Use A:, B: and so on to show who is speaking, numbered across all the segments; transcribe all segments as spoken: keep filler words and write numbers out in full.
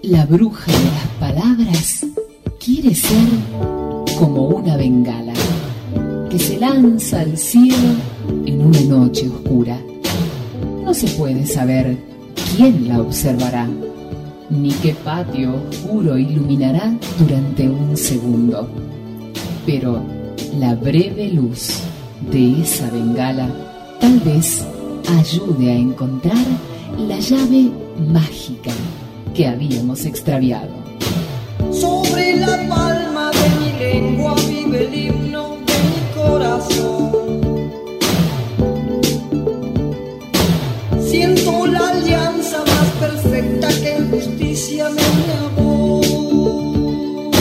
A: La bruja de las palabras quiere ser como una bengala que se lanza al cielo en una noche oscura. No se puede saber quién la observará, ni qué patio oscuro iluminará durante un segundo. Pero la breve luz de esa bengala tal vez ayude a encontrar la llave mágica que habíamos extraviado.
B: Sobre la palma de mi lengua vive el himno de mi corazón. Siento la alianza más perfecta que en justicia me une a vos.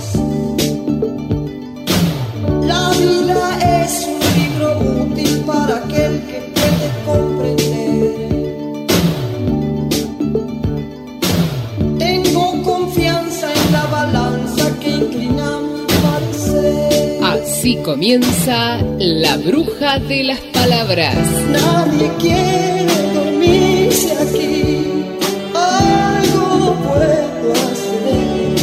B: La vida es un libro útil para aquel que puede comprender.
A: Así comienza La Bruja de las Palabras.
B: Nadie quiere dormirse aquí, algo puedo hacer.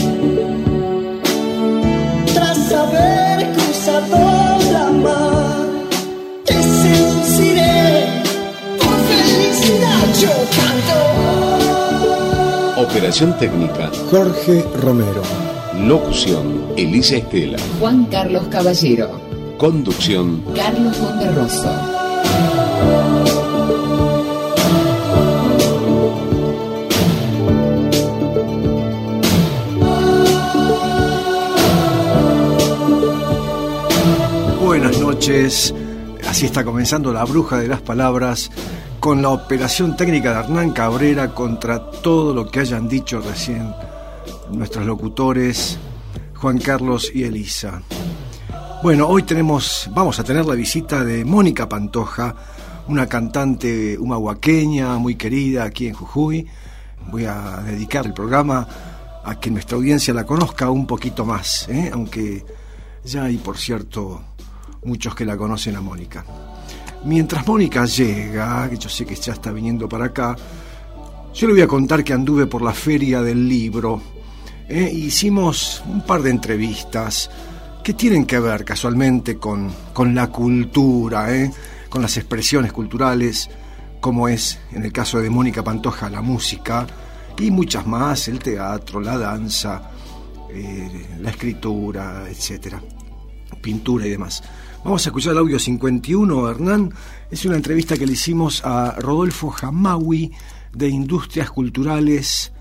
B: Tras haber cruzado la mar, te seduciré, por felicidad yo canto.
C: Operación técnica
D: Jorge Romero.
C: Locución Elisa Estela.
A: Juan Carlos Caballero.
C: Conducción
A: Carlos Monterroso.
D: Buenas noches. Así está comenzando La Bruja de las Palabras, con la operación técnica de Hernán Cabrera contra todo lo que hayan dicho recién nuestros locutores Juan Carlos y Elisa. Bueno, hoy tenemos, vamos a tener la visita de Mónica Pantoja, una cantante humahuaqueña muy querida aquí en Jujuy. Voy a dedicar el programa a que nuestra audiencia la conozca un poquito más, ¿eh? Aunque ya hay, por cierto, muchos que la conocen a Mónica. Mientras Mónica llega, que yo sé que ya está viniendo para acá, yo le voy a contar que anduve por la Feria del Libro. Eh, hicimos un par de entrevistas que tienen que ver casualmente con, con la cultura, eh, con las expresiones culturales, como es en el caso de Mónica Pantoja la música y muchas más, el teatro, la danza, eh, la escritura, etcétera, pintura y demás. Vamos a escuchar el audio cincuenta y uno, Hernán. Es una entrevista que le hicimos a Rodolfo Jamaui de Industrias Culturales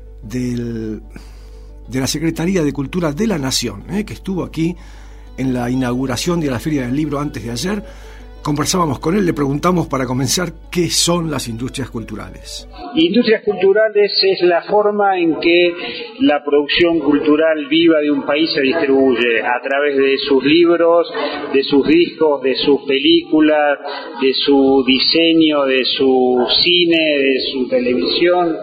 D: del... de la Secretaría de Cultura de la Nación, ¿eh? que estuvo aquí en la inauguración de la Feria del Libro antes de ayer. Conversábamos con él, le preguntamos para comenzar qué son las industrias culturales.
E: Industrias culturales es la forma en que la producción cultural viva de un país se distribuye a través de sus libros, de sus discos, de sus películas, de su diseño, de su cine, de su televisión.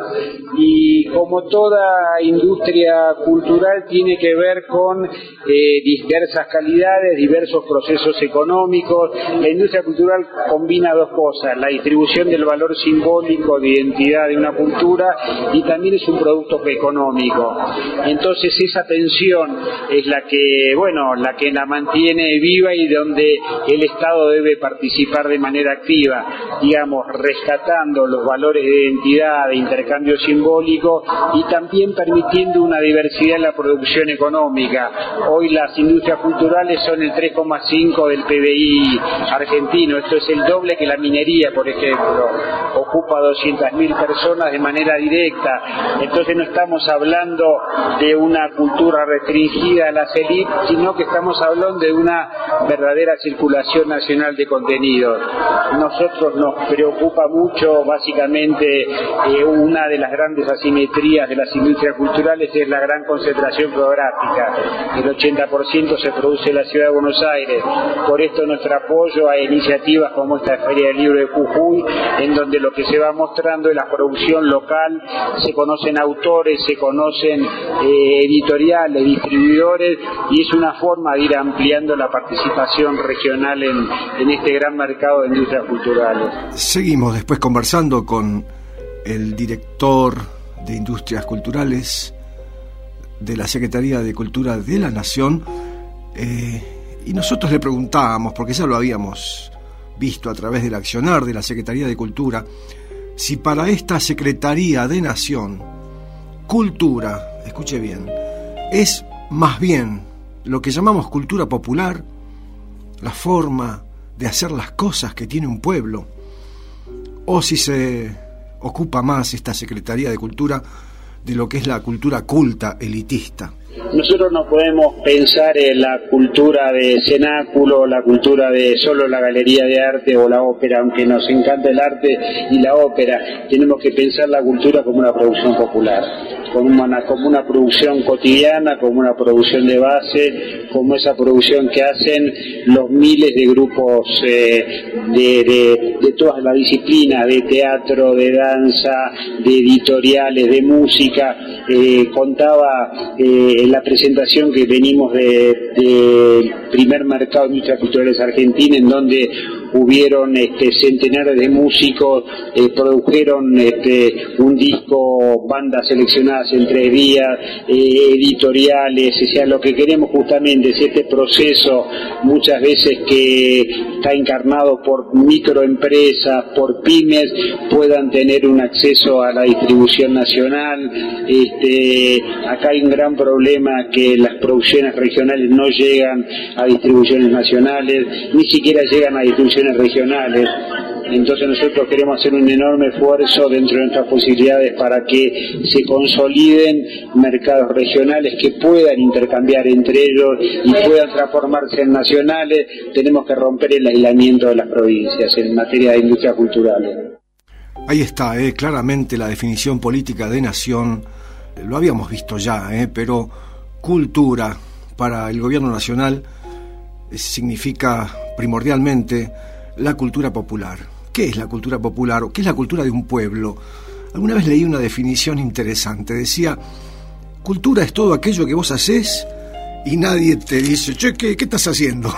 E: Y como toda industria cultural tiene que ver con eh, diversas calidades, diversos procesos económicos. La industria cultural combina dos cosas: la distribución del valor simbólico de identidad de una cultura y también es un producto económico. Entonces esa tensión es la que, bueno, la que la mantiene viva y donde el Estado debe participar de manera activa, digamos, rescatando los valores de identidad, de intercambio simbólico y también permitiendo una diversidad en la producción económica. Hoy las industrias culturales son el tres coma cinco del P B I argentino, esto es el doble que la minería, por ejemplo, ocupa doscientas mil personas de manera directa. Entonces no estamos hablando de una cultura restringida a las élites, sino que estamos hablando de una verdadera circulación nacional de contenidos. Nosotros nos preocupa mucho, básicamente, eh, una de las grandes asimetrías de las industrias culturales es la gran concentración geográfica. El ochenta por ciento se produce en la ciudad de Buenos Aires. Por esto nuestro apoyo a iniciativas como esta Feria del Libro de Jujuy, en donde lo que se va mostrando es la producción local, se conocen autores, se conocen eh, editoriales, distribuidores, y es una forma de ir ampliando la participación regional en, en este gran mercado de industrias culturales.
D: Seguimos después conversando con el director de Industrias Culturales de la Secretaría de Cultura de la Nación, eh, y nosotros le preguntábamos, porque ya lo habíamos visto a través del accionar de la Secretaría de Cultura, si para esta Secretaría de Nación, cultura, escuche bien, es más bien lo que llamamos cultura popular, la forma de hacer las cosas que tiene un pueblo, o si se ocupa más esta Secretaría de Cultura de lo que es la cultura culta, elitista.
E: Nosotros no podemos pensar en la cultura de cenáculo, la cultura de solo la galería de arte o la ópera, aunque nos encanta el arte y la ópera. Tenemos que pensar la cultura como una producción popular, como una, como una producción cotidiana, como una producción de base, como esa producción que hacen los miles de grupos eh, de, de, de todas las disciplinas, de teatro, de danza, de editoriales, de música. Eh, contaba eh, en la presentación que venimos del de primer mercado de industrias culturales argentina, en donde hubieron este, centenares de músicos, eh, produjeron este, un disco, bandas seleccionadas en tres días, eh, editoriales. O sea, lo que queremos justamente es este proceso, muchas veces que está encarnado por microempresas, por pymes, puedan tener un acceso a la distribución nacional. Este, acá hay un gran problema, que las producciones regionales no llegan a distribuciones nacionales, ni siquiera llegan a distribuciones regionales. Entonces nosotros queremos hacer un enorme esfuerzo dentro de nuestras posibilidades para que se consoliden mercados regionales que puedan intercambiar entre ellos y puedan transformarse en nacionales. Tenemos que romper el aislamiento de las provincias en materia de industria cultural.
D: Ahí está, eh, claramente la definición política de nación, lo habíamos visto ya, eh, pero cultura para el gobierno nacional significa primordialmente la cultura popular. ¿Qué es la cultura popular o qué es la cultura de un pueblo? Alguna vez leí una definición interesante, decía: cultura es todo aquello que vos hacés y nadie te dice, che, ¿qué, qué estás haciendo?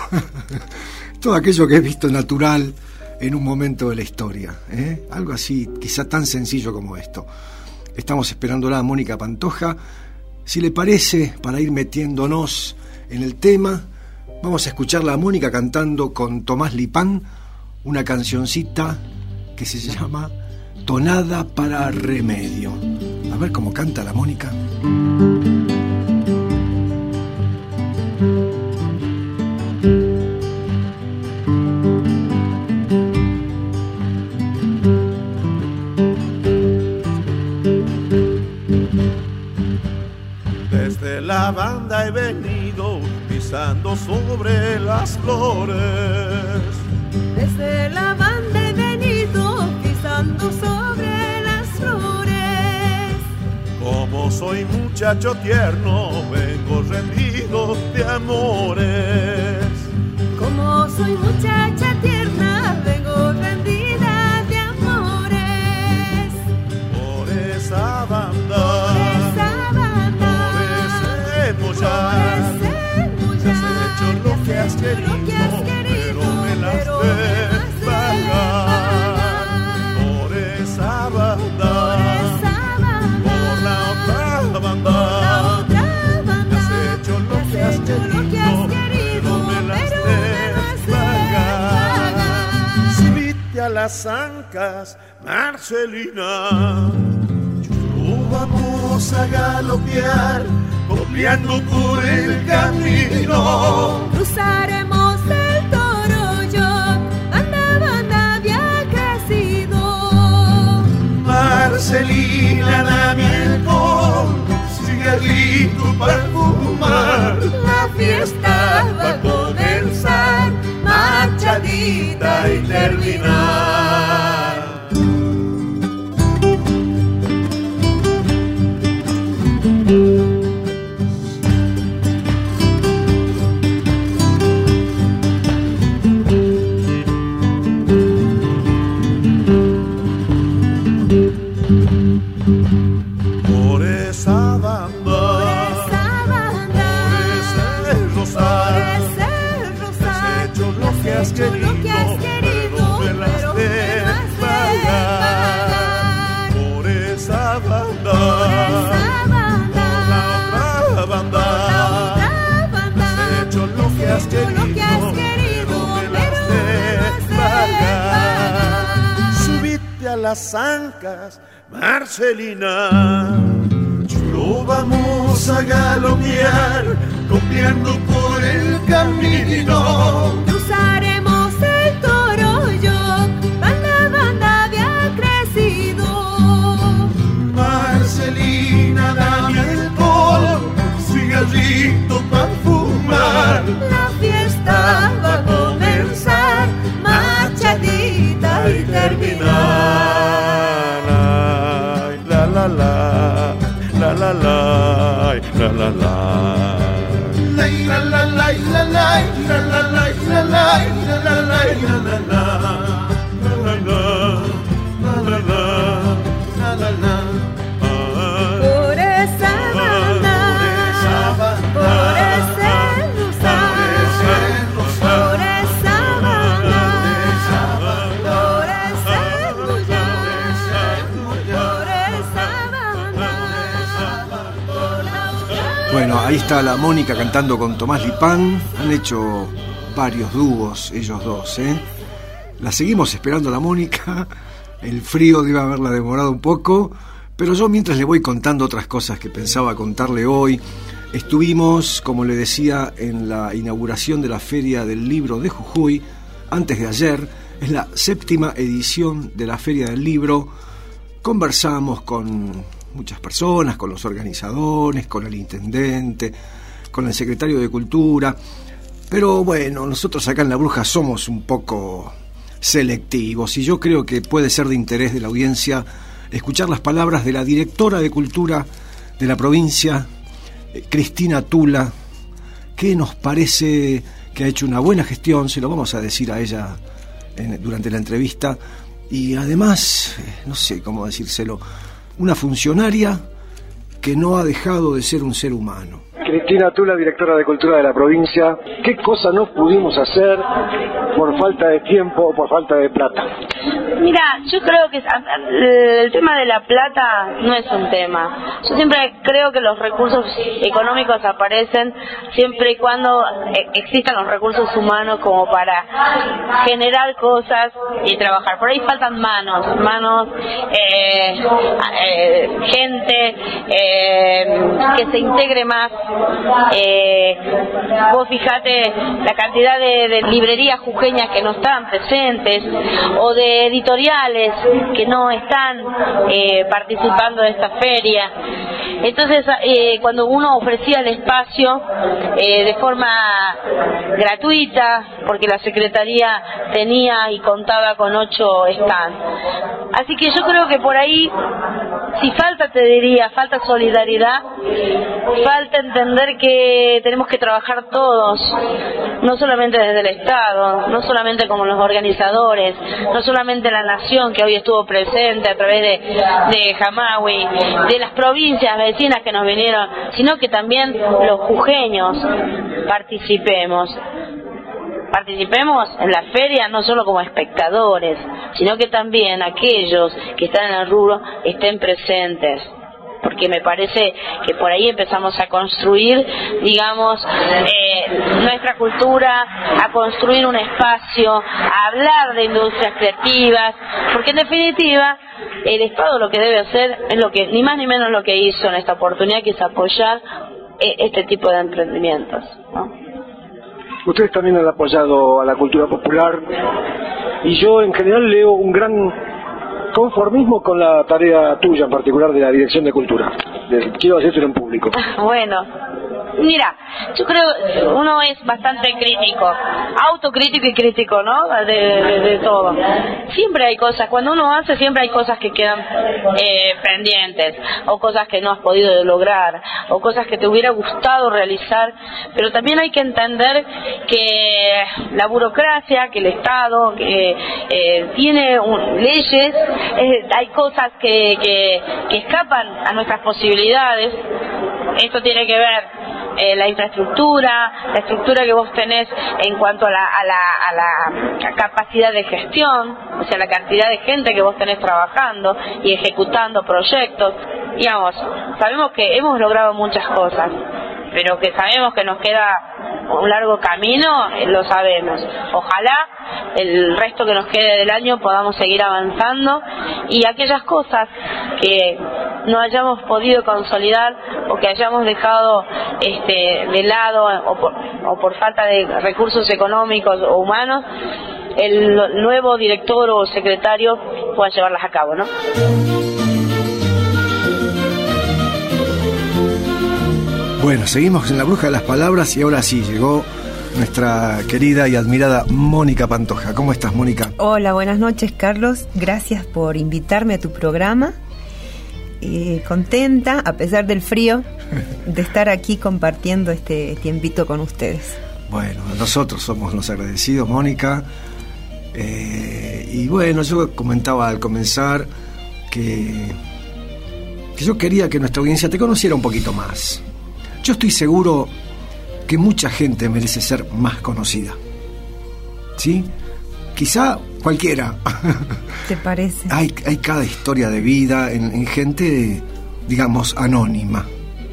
D: Todo aquello que es visto natural en un momento de la historia, ¿eh? Algo así, quizá tan sencillo como esto. Estamos esperándola a Mónica Pantoja. Si le parece, para ir metiéndonos en el tema, vamos a escucharla a Mónica cantando con Tomás Lipán una cancioncita que se llama Tonada para Remedio. A ver cómo canta la Mónica.
F: Desde la banda he venido pisando sobre las flores.
G: Desde la banda he venido pisando sobre las flores.
F: Como soy muchacho tierno, vengo rendido de amores.
G: Como soy muchacha tierna, vengo rendida de amores.
F: Por esa banda,
G: por esa banda,
F: por ese mollar,
G: por ese mollar,
F: te has hecho lo que has querido,
G: lo que has querido,
F: pero me las
G: pero
F: de pagar. Por esa banda,
G: por esa banda,
F: por la otra banda,
G: por la otra banda,
F: te has hecho lo que has querido, pero me las de pagar. Subite a las ancas, Marcelina, yo vamos a galopear, copiando por el camino.
G: Cruzaremos el Toroyo, banda, banda había crecido.
F: Marcelina, dame alcohol, cigarrito para fumar.
G: La fiesta va a comenzar, marchadita y terminar.
F: Por esa banda,
G: por esa banda,
F: por ese rosal,
G: por ese rosal,
F: has hecho lo que has querido,
G: lo que has querido,
F: pero me las hacia las zanjas, Marcelina. Lo vamos a galopear, copiando por el camino.
G: Cruzaremos el Toroyo, banda, banda había crecido.
F: Marcelina, dame alcohol, cigarrito para fumar.
G: La fiesta va a comenzar, marchadita y terminar.
F: La la la, la la la, la la la. La la la la la la, la la la la la, la la la la la, la la la la.
G: Por esa banda, por ese luzar, por esa banda, por ese bullar, por esa banda, por la otra.
D: Bueno, ahí está la Mónica cantando con Tomás Lipán. Han hecho varios dúos ellos dos, ¿eh? La seguimos esperando a la Mónica. El frío debe haberla demorado un poco, pero yo mientras le voy contando otras cosas que pensaba contarle hoy. Estuvimos, como le decía, en la inauguración de la Feria del Libro de Jujuy antes de ayer. Es la séptima edición de la Feria del Libro. Conversamos con muchas personas, con los organizadores, con el intendente, con el secretario de Cultura. Pero bueno, nosotros acá en La Bruja somos un poco selectivos y yo creo que puede ser de interés de la audiencia escuchar las palabras de la directora de Cultura de la provincia, Cristina Tula, que nos parece que ha hecho una buena gestión. Se lo vamos a decir a ella en, durante la entrevista, y además, no sé cómo decírselo, una funcionaria que no ha dejado de ser un ser humano.
H: Cristina Tula, directora de Cultura de la provincia, ¿qué cosa no pudimos hacer por falta de tiempo o por falta de plata?
I: Mira, yo creo que el tema de la plata no es un tema. Yo siempre creo que los recursos económicos aparecen siempre y cuando existan los recursos humanos como para generar cosas y trabajar. Por ahí faltan manos, manos, eh, eh, gente eh, que se integre más. Eh, vos fijate la cantidad de, de librerías jujeñas que no están presentes, o de editoriales que no están eh, participando de esta feria. Entonces, eh, cuando uno ofrecía el espacio eh, de forma gratuita, porque la Secretaría tenía y contaba con ocho stands. Así que yo creo que por ahí, si falta, te diría, falta solidaridad, falta entender que tenemos que trabajar todos, no solamente desde el Estado, no solamente como los organizadores, no solamente la nación que hoy estuvo presente a través de, de Jamahue, de las provincias vecinas que nos vinieron, sino que también los jujeños participemos. Participemos en la feria no solo como espectadores, sino que también aquellos que están en el rubro estén presentes. Porque me parece que por ahí empezamos a construir, digamos, eh, nuestra cultura, a construir un espacio, a hablar de industrias creativas, porque en definitiva el Estado lo que debe hacer es lo que, ni más ni menos lo que hizo en esta oportunidad, que es apoyar eh, este tipo de emprendimientos, ¿no?
H: Ustedes también han apoyado a la cultura popular, y yo en general leo un gran conformismo con la tarea tuya en particular de la Dirección de Cultura. Quiero decirlo en público.
I: Bueno, mira, yo creo uno es bastante crítico, autocrítico y crítico, ¿no? De, de, de todo. Siempre hay cosas, cuando uno hace, siempre hay cosas que quedan eh, pendientes, o cosas que no has podido lograr, o cosas que te hubiera gustado realizar, pero también hay que entender que la burocracia, que el Estado, que eh, tiene un, leyes, eh, hay cosas que, que, que escapan a nuestras posibilidades. Esto tiene que ver eh, la infraestructura, la estructura que vos tenés en cuanto a la, a, la, a la capacidad de gestión, o sea, la cantidad de gente que vos tenés trabajando y ejecutando proyectos. Digamos, sabemos que hemos logrado muchas cosas, pero que sabemos que nos queda un largo camino, lo sabemos. Ojalá el resto que nos quede del año podamos seguir avanzando y aquellas cosas que no hayamos podido consolidar o que hayamos dejado este, de lado o por, o por falta de recursos económicos o humanos, el nuevo director o secretario pueda llevarlas a cabo, ¿no?
D: Bueno, seguimos en La Bruja de las Palabras y ahora sí, llegó nuestra querida y admirada Mónica Pantoja. ¿Cómo estás, Mónica?
J: Hola, buenas noches, Carlos. Gracias por invitarme a tu programa. Eh, contenta, a pesar del frío, de estar aquí compartiendo este tiempito con ustedes.
D: Bueno, nosotros somos los agradecidos, Mónica. Eh, y bueno, yo comentaba al comenzar que, que yo quería que nuestra audiencia te conociera un poquito más. Yo estoy seguro que mucha gente merece ser más conocida, ¿sí? Quizá cualquiera.
J: ¿Te parece?
D: Hay, hay cada historia de vida en, en gente, digamos, anónima.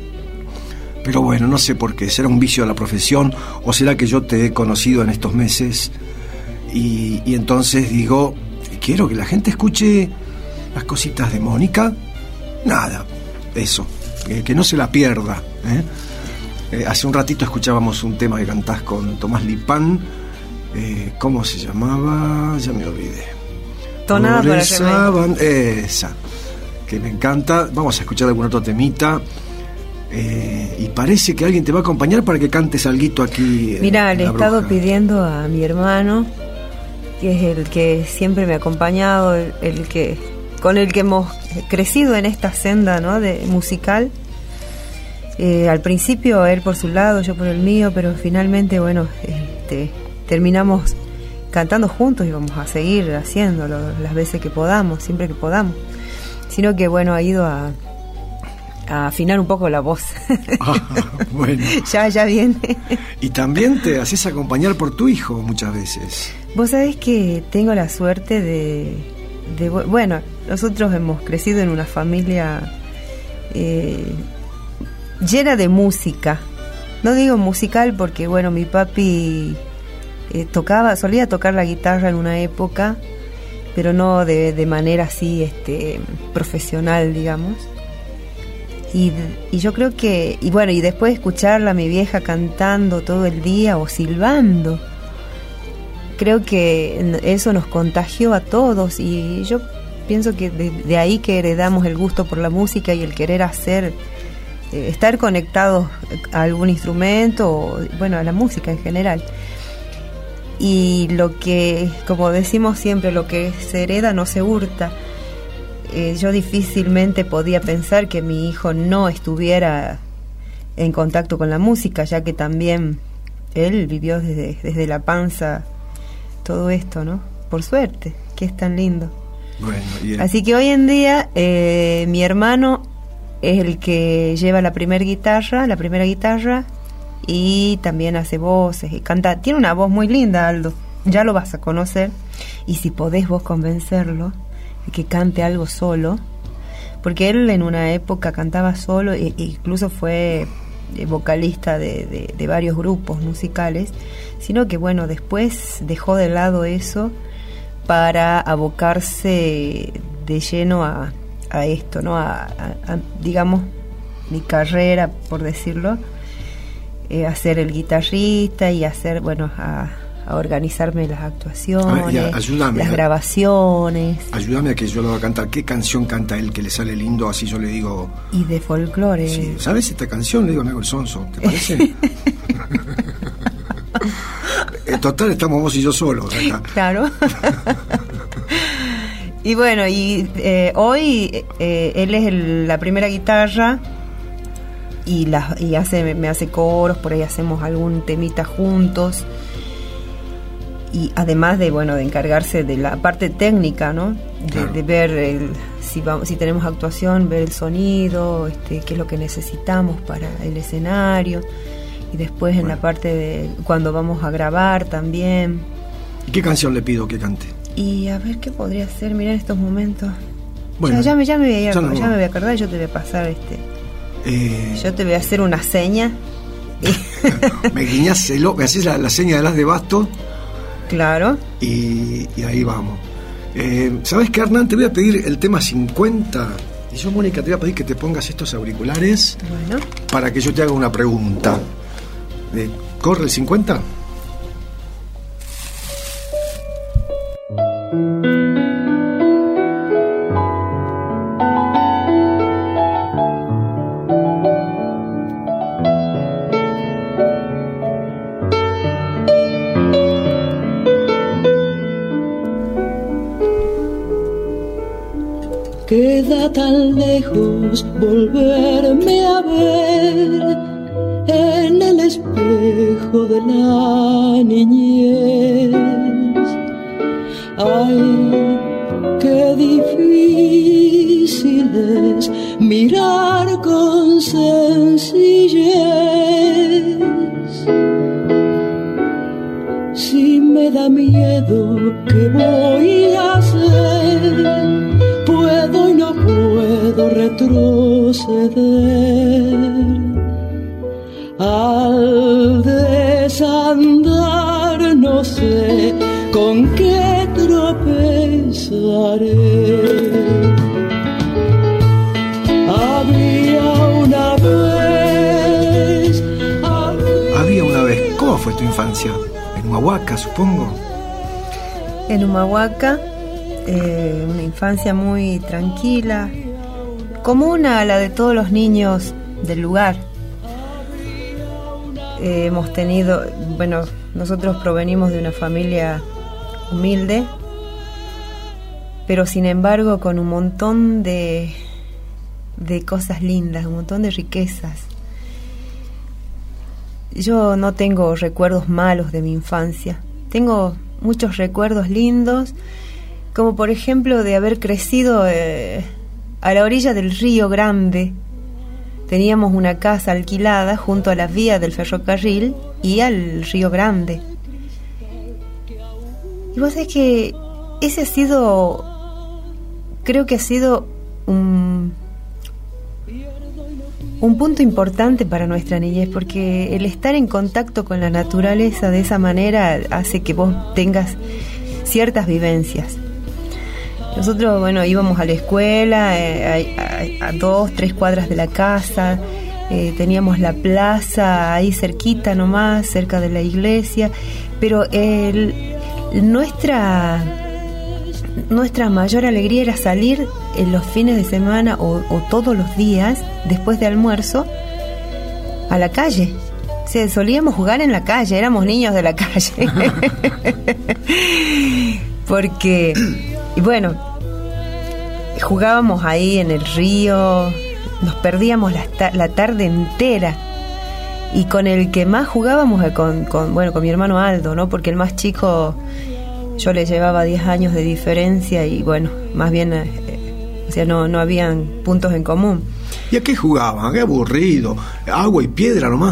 D: Pero bueno, no sé por qué. ¿Será un vicio de la profesión o será que yo te he conocido en estos meses? Y, y entonces digo, quiero que la gente escuche las cositas de Mónica. Nada, eso, que, que no se la pierda, ¿eh? Eh, hace un ratito escuchábamos un tema que cantás con Tomás Lipán. Eh, ¿Cómo se llamaba? Ya me olvidé.
J: Tonada para
D: esa, ban- esa, que me encanta. Vamos a escuchar algún otro temita. Eh, y parece que alguien te va a acompañar para que cantes alguito aquí.
J: Mira,
D: en,
J: le he
D: en
J: estado
D: Bruja.
J: pidiendo a mi hermano, que es el que siempre me ha acompañado, el, el que con el que hemos crecido en esta senda, ¿no?, de musical. Eh, al principio él por su lado, yo por el mío, pero finalmente, bueno, este, terminamos cantando juntos y vamos a seguir haciéndolo las veces que podamos, siempre que podamos. Sino que, bueno, ha ido a, a afinar un poco la voz.
D: Ah, bueno.
J: ya, ya viene.
D: Y también te haces acompañar por tu hijo muchas veces.
J: Vos sabés que tengo la suerte de, de bueno, nosotros hemos crecido en una familia eh, llena de música. No digo musical porque, bueno, mi papi eh, tocaba, solía tocar la guitarra en una época, pero no de, de manera así este, profesional, digamos. Y, y yo creo que, y bueno, y después escucharla a mi vieja cantando todo el día o silbando, creo que eso nos contagió a todos y yo pienso que de, de ahí que heredamos el gusto por la música y el querer hacer, eh, estar conectados a algún instrumento o, bueno, a la música en general. Y lo que, como decimos siempre, lo que se hereda no se hurta. Eh, yo difícilmente podía pensar que mi hijo no estuviera en contacto con la música, ya que también él vivió desde, desde la panza todo esto, ¿no? Por suerte, que es tan lindo.
D: Bueno, yeah.
J: Así que hoy en día eh, mi hermano es el que lleva la primera guitarra, la primera guitarra, y también hace voces y canta. Tiene una voz muy linda, Aldo, ya lo vas a conocer, y si podés vos convencerlo de que cante algo solo, porque él en una época cantaba solo e incluso fue vocalista de, de, de varios grupos musicales, sino que bueno, después dejó de lado eso para abocarse de lleno a, a esto, ¿no? A, a, a, digamos, mi carrera, por decirlo, eh, a ser el guitarrista y hacer, bueno, a, a organizarme las actuaciones,
D: ver, ya, ayúdame,
J: las
D: a,
J: grabaciones.
D: Ayúdame a que yo lo haga cantar. ¿Qué canción canta él que le sale lindo? Así yo le digo.
J: Y de folclore.
D: Sí, ¿sabes esta canción? Le digo, me hago el sonso, ¿te parece? En total estamos vos y yo solos acá.
J: Claro. Y bueno, y eh, hoy eh, él es el, la primera guitarra y, la, y hace, me hace coros, por ahí hacemos algún temita juntos. Y además de, bueno, de encargarse de la parte técnica, ¿no? De, claro. de ver el, si vamos, si tenemos actuación, ver el sonido, este, qué es lo que necesitamos para el escenario. Y después en bueno. la parte de cuando vamos a grabar también.
D: ¿Y qué canción le pido que cante?
J: Y a ver qué podría ser, mira en estos momentos.
D: Bueno,
J: ya, ya, me, ya, me, voy a,
D: ya, no,
J: ya me voy a acordar y yo te voy a pasar este.
D: Eh...
J: Yo te voy a hacer una seña.
D: Me guiñás el, me haces la, la seña de las de basto.
J: Claro.
D: Y, y ahí vamos. Eh, ¿Sabes qué, Hernán? Te voy a pedir el tema cincuenta. Y yo, Mónica, te voy a pedir que te pongas estos auriculares.
J: Bueno.
D: Para que yo te haga una pregunta. Eh, ¿Corre el cincuenta?
B: Queda tan lejos volverme a ver en el espejo de la niñez. Ay, qué difícil es mirar con sencillez. Si me da miedo, ¿qué voy a hacer? Puedo y no puedo retroceder. Al desandar no sé con qué tropezaré. Había una vez, había...
D: Había una vez. ¿Cómo fue tu infancia? En Humahuaca, supongo.
J: En Humahuaca, eh, una infancia muy tranquila, común a la de todos los niños del lugar. Eh, hemos tenido, bueno, nosotros provenimos de una familia humilde, pero sin embargo con un montón de, de cosas lindas, un montón de riquezas. Yo no tengo recuerdos malos de mi infancia, tengo muchos recuerdos lindos, como por ejemplo de haber crecido eh, a la orilla del Río Grande. Teníamos una casa alquilada junto a las vías del ferrocarril y al Río Grande. Y vos sabés que ese ha sido, creo que ha sido un, un punto importante para nuestra niñez, porque el estar en contacto con la naturaleza de esa manera hace que vos tengas ciertas vivencias. Nosotros, bueno, íbamos a la escuela, eh, a, a, a dos, tres cuadras de la casa, eh, teníamos la plaza ahí cerquita nomás, cerca de la iglesia, pero el, nuestra, nuestra mayor alegría era salir en los fines de semana o, o todos los días, después de almuerzo, a la calle. O sea, solíamos jugar en la calle, éramos niños de la calle. Porque... Y bueno, jugábamos ahí en el río, nos perdíamos la, ta- la tarde entera. Y con el que más jugábamos, con, con, bueno, con mi hermano Aldo, ¿no? Porque el más chico, yo le llevaba diez años de diferencia y bueno, más bien, eh, o sea, no, no habían puntos en común.
D: ¿Y a qué jugaban? Qué aburrido. Agua y piedra nomás.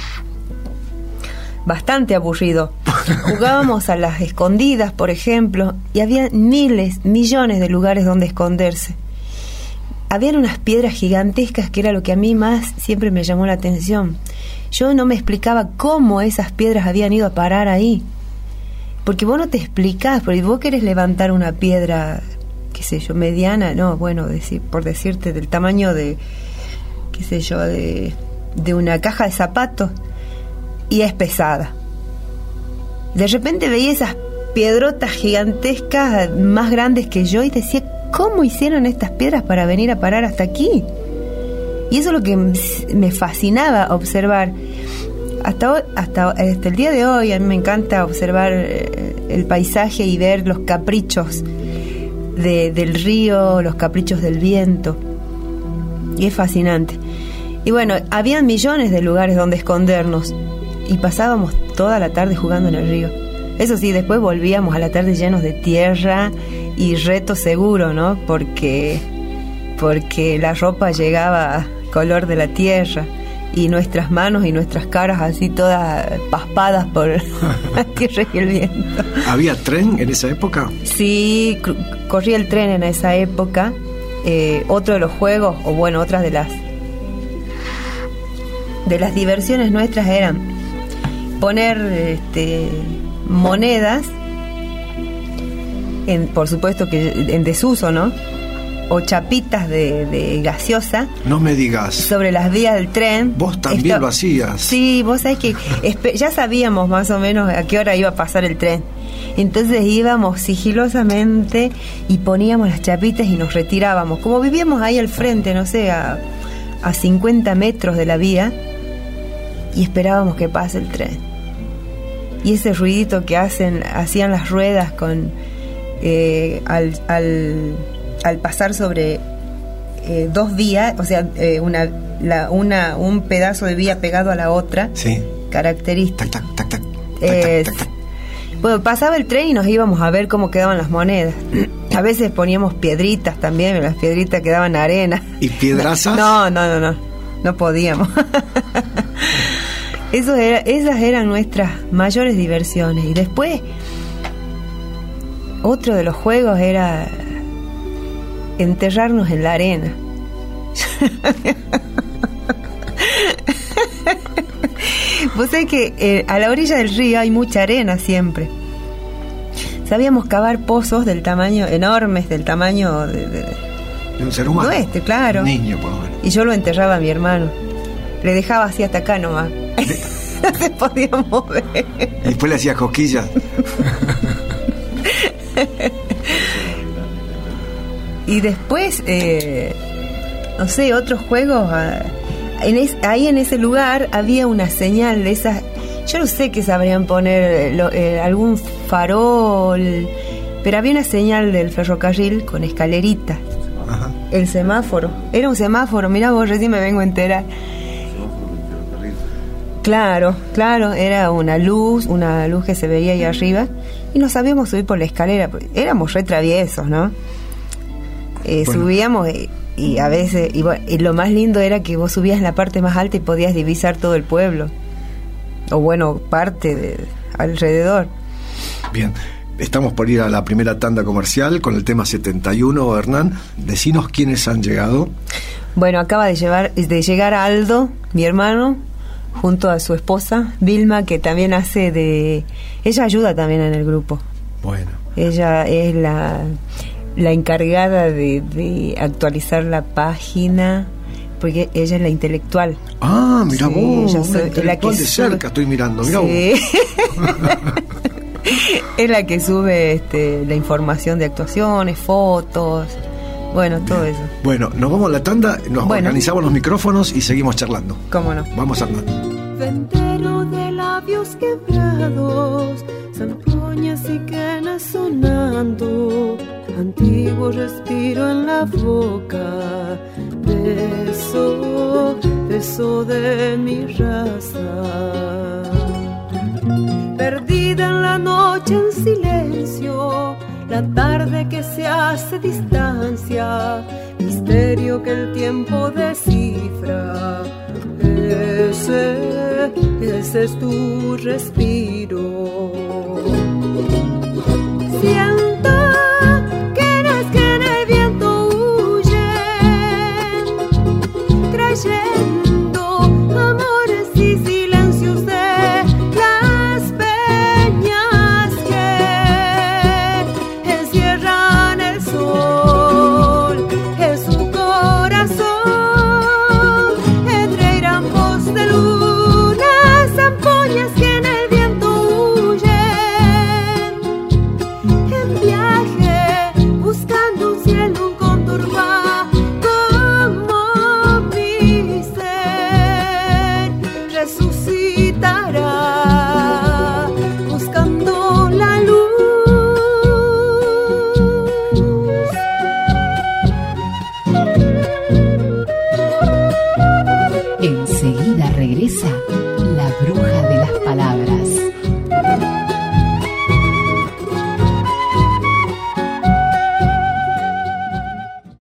J: Bastante aburrido. Jugábamos a las escondidas, por ejemplo, y había miles, millones de lugares donde esconderse. Habían unas piedras gigantescas que era lo que a mí más siempre me llamó la atención. Yo no me explicaba cómo esas piedras habían ido a parar ahí. Porque vos no te explicás, porque vos querés levantar una piedra, qué sé yo, mediana, no, bueno, decir, por decirte, del tamaño de, qué sé yo, de, de una caja de zapatos, y es pesada. De repente veía esas piedrotas gigantescas más grandes que yo y decía, ¿cómo hicieron estas piedras para venir a parar hasta aquí? Y eso es lo que me fascinaba observar. Hasta hoy, hasta, hasta el día de hoy a mí me encanta observar el paisaje y ver los caprichos de, del río, los caprichos del viento. Y es fascinante. Y bueno, había millones de lugares donde escondernos. Y pasábamos toda la tarde jugando en el río. Eso sí, después volvíamos a la tarde llenos de tierra y reto seguro, ¿no? Porque, porque la ropa llegaba color de la tierra y nuestras manos y nuestras caras así todas paspadas por la tierra y el viento.
D: ¿Había tren en esa época?
J: Sí, cr- corría el tren en esa época. Eh, otro de los juegos, o bueno, otras de las de las diversiones nuestras eran poner este, monedas en, por supuesto que en desuso, ¿no? O chapitas de, de gaseosa.
D: No me digas.
J: Sobre las vías del tren.
D: Vos también Esto, lo hacías.
J: Sí, vos sabés que ya sabíamos más o menos a qué hora iba a pasar el tren. Entonces íbamos sigilosamente y poníamos las chapitas y nos retirábamos. Como vivíamos ahí al frente, no sé, a, a cincuenta metros de la vía, y esperábamos que pase el tren. Y ese ruidito que hacen, hacían las ruedas con eh, al, al, al pasar sobre eh, dos vías, o sea, eh, una, la, una un pedazo de vía pegado a la otra,
D: sí.
J: Característica.
D: Tac, tac, tac, tac,
J: eh,
D: tac, tac, tac.
J: Bueno, pasaba el tren y nos íbamos a ver cómo quedaban las monedas. A veces poníamos piedritas también, las piedritas quedaban arena.
D: ¿Y piedrazas?
J: No, no, no, no, no podíamos. Eso era, esas eran nuestras mayores diversiones. Y después, otro de los juegos era enterrarnos en la arena. Vos sabés que eh, a la orilla del río hay mucha arena siempre. Sabíamos cavar pozos del tamaño, enormes, del tamaño de, de,
D: de un ser humano.
J: Este, claro.
D: Un niño, por lo menos.
J: Y yo lo enterraba a mi hermano. Le dejaba así hasta acá nomás. No se podía mover.
D: Y después le hacía cosquillas.
J: Y después, eh, no sé, otros juegos. En es, ahí en ese lugar había una señal de esas. Yo no sé qué sabrían poner, lo, eh, algún farol, pero había una señal del ferrocarril con escalerita.
D: Ajá.
J: El semáforo. Era un semáforo, mirá vos, recién me vengo a enterar. Claro, claro, era una luz, una luz que se veía ahí arriba, y nos sabíamos subir por la escalera. Éramos re traviesos, ¿no? Eh, bueno. Subíamos y, y a veces, y, bueno, y lo más lindo era que vos subías en la parte más alta y podías divisar todo el pueblo, o bueno, parte de alrededor.
D: Bien, estamos por ir a la primera tanda comercial con el tema setenta y uno, Hernán. Decinos quiénes han llegado.
J: Bueno, acaba de, llevar, de llegar Aldo, mi hermano, junto a su esposa Vilma, que también hace de... Ella ayuda también en el grupo.
D: Bueno.
J: Ella es la, la encargada de, de actualizar la página, porque ella es la intelectual.
D: Ah, mira
J: sí,
D: vos,
J: ella
D: una
J: soy,
D: intelectual
J: la que
D: de
J: sube,
D: cerca estoy mirando, mira
J: sí.
D: vos.
J: Es la que sube este, la información de actuaciones, fotos, bueno, todo
D: Bien.
J: eso.
D: Bueno, nos vamos a la tanda, nos
J: bueno.
D: organizamos los micrófonos y seguimos charlando.
J: ¿Cómo no?
D: Vamos, Hernán.
B: Ventero de labios quebrados, zampoñas y quenas sonando, antiguo respiro en la boca, beso, beso de mi raza. Perdida en la noche en silencio, la tarde que se hace distancia, misterio que el tiempo descifra. Ese, ese es tu respiro. Siento que no es que en el viento huye, trayendo amores y silencios de las peñas que encierran el sol en su corazón. De lunas, ampollas que en el viento huyen, en viaje, buscando un cielo, un cóndor va como mi ser, resucitará, buscando la luz.
A: Enseguida regresa La Bruja